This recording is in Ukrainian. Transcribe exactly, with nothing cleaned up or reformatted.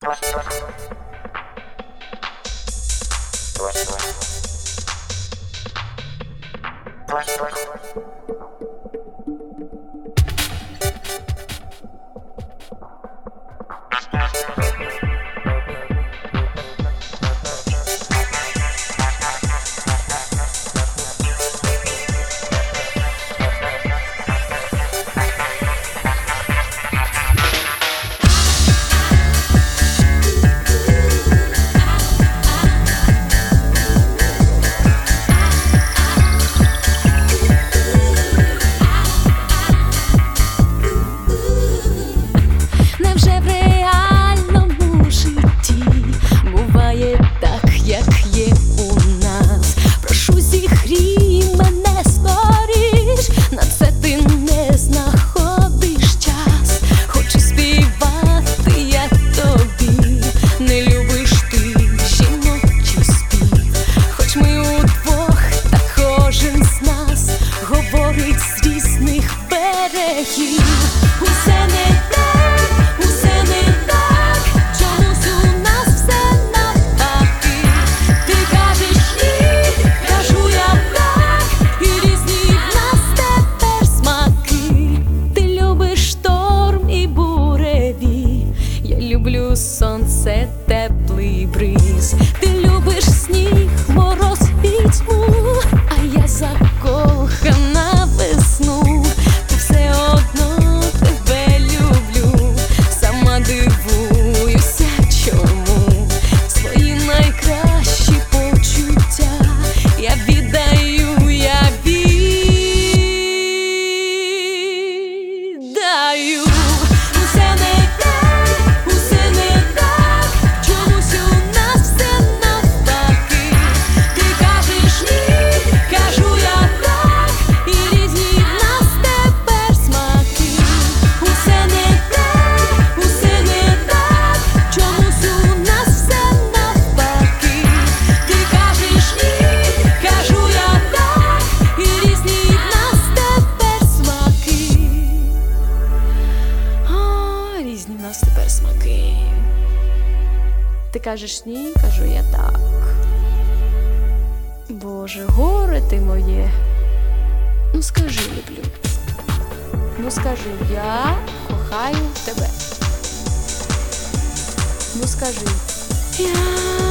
Сонце, теплий бриз, ти любиш сніг, мороз, пітьму, а я закохана весну, та все одно тебе люблю, сама дивуюся, чому свої найкращі почуття я віддаю, я віддаю. Усе не тепер смаки. Ти кажеш ні, кажу я так. Боже, горе ти моє. Ну скажи, люблю. Ну скажи, я кохаю тебе. Ну скажи, я